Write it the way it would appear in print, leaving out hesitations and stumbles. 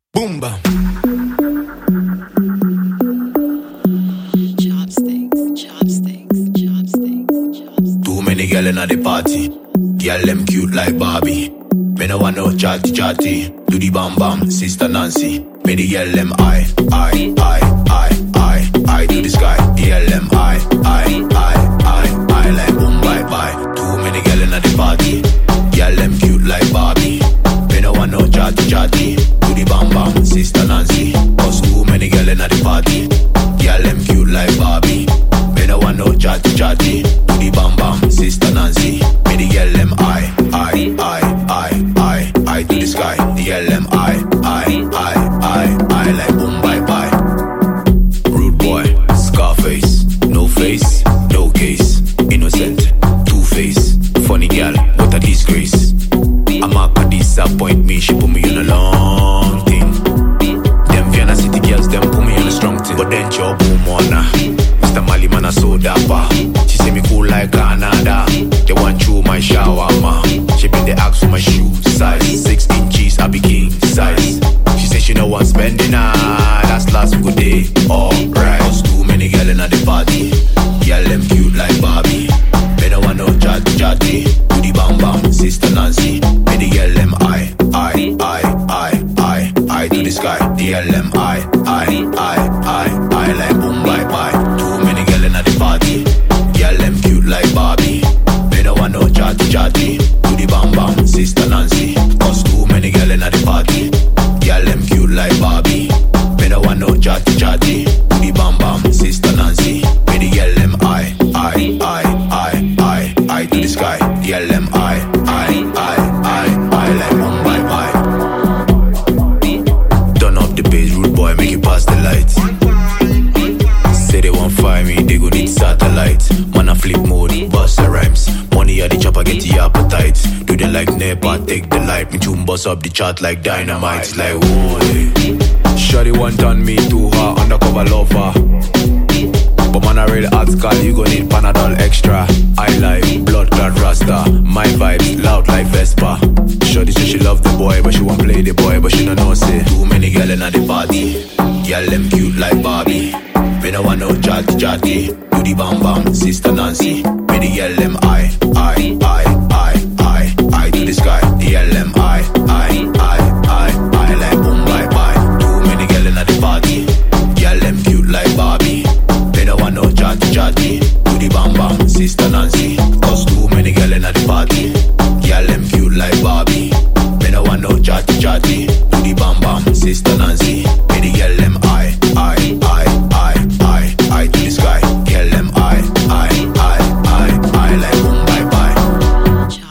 Boom bam. Too many girl inna the party. Girl them cute like Barbie. Me no want no chatty chatty. Do the bam bam, sister Nancy. Me the girl them I to the sky. The girl them I like boom bye bye. Too many girl inna the party. Girl them cute like Barbie. Me no want no chatty chatty. Do the bam bam, sister Nancy. Cause too many girl inna the party. Girl them cute like Barbie. Me no want no chatty chatty. Do the bam bam, sister Nancy. Me the girl them I to the sky. The girl them I like boom bye bye. Rude boy, Scarface, no face, no case. Innocent, two-face, funny girl, what a disgrace. Amaka disappoint me, she put me on a long thing. Them Vienna City girls, them put me on a strong thing. But then your boom on Mr. Mali man a so dapper. She say me cool like Canada. They want you my shawarma. She been the ask for my shoe size. 6 inches, I be king size. She say she no want spending that's last good day. Alright, cause too many girl inna the party. Girl them cute like Barbie. Me no want no chatty. Do the bam bam, sister Nancy. Me the girl them I to the sky. The girl them I like boom bye bye. Too many girl inna the party. Girl them cute like Barbie. Me no want no chatty. Do the bam bam, sister Nancy. Cause too many girl inna the party. Girl them cute like Barbie. Me no want no chatty. Do the bam bam, sister Nancy. Me the girl them I to the sky. The girl them I like boom bye bye. Turn up the bass, rude boy, make it pass the lights. Say they want fire me, they go need satellite. Man a flip mode, bust the rhymes. Money at the chopper, get the appetite. Do they like Nepa, take the light. Me tune bust up the chart like dynamite. It's like holy. Shawty want on me to her, undercover lover. But man a real hot call, you gon' need Panadol extra. I like blood clot rasta. My vibes loud like Vespa. Shawty say she love the boy, but she won't play the boy, but she don't know say. Too many girl inna the party. Girl them cute like Barbie. Me no want no chatty. Do the bam bam, sister Nancy.